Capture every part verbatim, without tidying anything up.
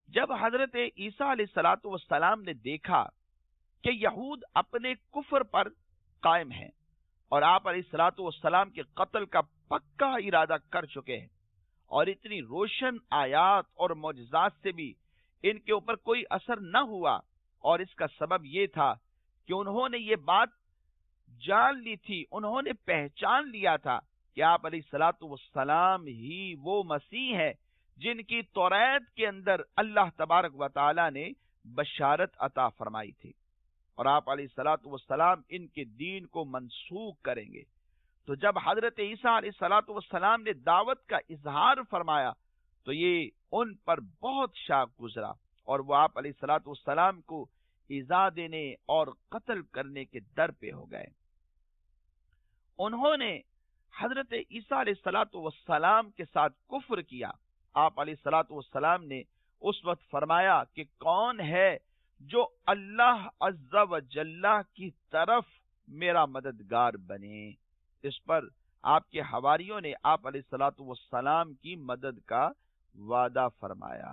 جب حضرت عیسیٰ علیہ الصلوۃ والسلام نے دیکھا کہ یہود اپنے کفر پر قائم ہیں اور آپ علیہ الصلوۃ والسلام کے قتل کا پکا ارادہ کر چکے ہیں، اور اتنی روشن آیات اور معجزات سے بھی ان کے اوپر کوئی اثر نہ ہوا، اور اس کا سبب یہ تھا کہ انہوں نے یہ بات جان لی تھی، انہوں نے پہچان لیا تھا کہ آپ علیہ الصلوۃ والسلام ہی وہ مسیح ہے جن کی توریت کے اندر اللہ تبارک و تعالی نے بشارت عطا فرمائی تھی، اور آپ علیہ الصلوۃ والسلام ان کے دین کو منسوخ کریں گے۔ تو جب حضرت عیسیٰ علیہ الصلوۃ والسلام نے دعوت کا اظہار فرمایا تو یہ ان پر بہت شاق گزرا، اور وہ آپ علیہ الصلوۃ والسلام کو ایذا دینے اور قتل کرنے کے در پہ ہو گئے۔ انہوں نے حضرت عیسیٰ علیہ الصلوۃ والسلام کے ساتھ کفر کیا۔ آپ علیہ الصلوۃ والسلام نے اس وقت فرمایا کہ کون ہے جو اللہ عز و جل کی طرف میرا مددگار بنے۔ اس پر آپ کے حواریوں نے آپ علیہ الصلوۃ والسلام کی مدد کا وعدہ فرمایا۔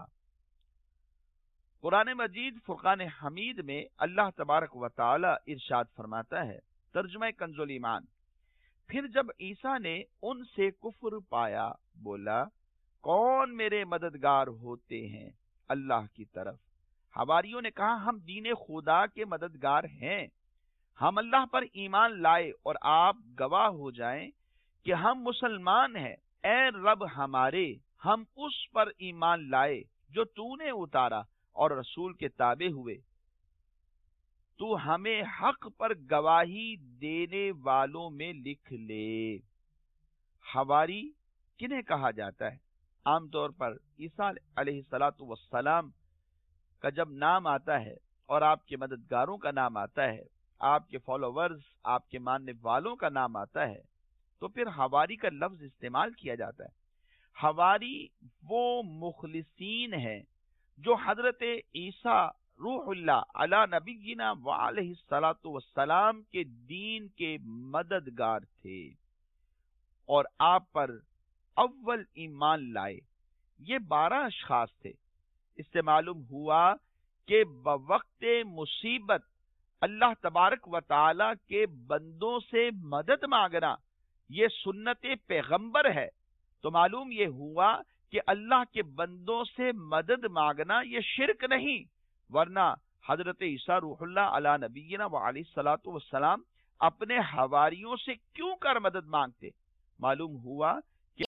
قرآن مجید فرقان حمید میں اللہ تبارک و تعالی ارشاد فرماتا ہے، ترجمہ کنز الایمان، پھر جب عیسیٰ نے ان سے کفر پایا بولا کون میرے مددگار ہوتے ہیں اللہ کی طرف۔ حواریوں نے کہا ہم دین خدا کے مددگار ہیں، ہم اللہ پر ایمان لائے اور آپ گواہ ہو جائیں کہ ہم مسلمان ہیں۔ اے رب ہمارے، ہم اس پر ایمان لائے جو تو نے اتارا اور رسول کے تابع ہوئے، تو ہمیں حق پر گواہی دینے والوں میں لکھ لے۔ حواری کنہیں کہا جاتا ہے؟ عام طور پر عیسیٰ علیہ الصلوۃ والسلام کا جب نام آتا ہے اور آپ کے مددگاروں کا نام آتا ہے، آپ کے فالوورز، آپ کے ماننے والوں کا نام آتا ہے، تو پھر حواری کا لفظ استعمال کیا جاتا ہے۔ حواری وہ مخلصین ہیں جو حضرت عیسیٰ روح اللہ علی نبینا وعلیہ الصلوۃ والسلام کے دین کے مددگار تھے اور آپ پر اول ایمان لائے۔ یہ بارہ اشخاص تھے۔ اس سے معلوم ہوا کہ بوقت مصیبت اللہ تبارک و تعالی کے بندوں سے مدد مانگنا یہ سنت پیغمبر ہے، تو معلوم یہ ہوا کہ اللہ کے بندوں سے مدد مانگنا یہ شرک نہیں، ورنہ حضرت عیسیٰ روح اللہ علی نبینا وعلیہ الصلوۃ والسلام اپنے حواریوں سے کیوں کر مدد مانگتے؟ معلوم ہوا